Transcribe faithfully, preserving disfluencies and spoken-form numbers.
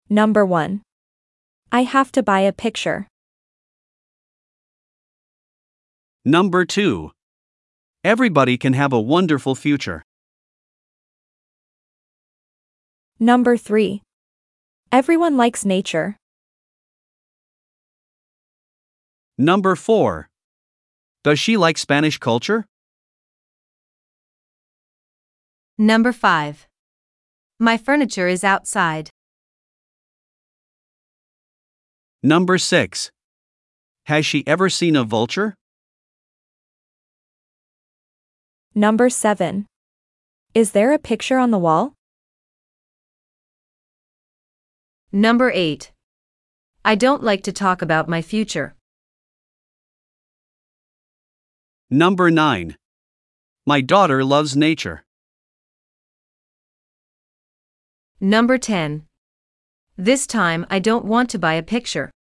Number one. I have to buy a picture. Number two. Everybody can have a wonderful future. Number three. Everyone likes nature. Number four. Does she like Spanish culture? Number five. My furniture is outside. Number six. Has she ever seen a vulture? Number seven. Is there a picture on the wall? Number eight. I don't like to talk about my future. Number nine. My daughter loves nature. Number ten. This time I don't want to buy a picture.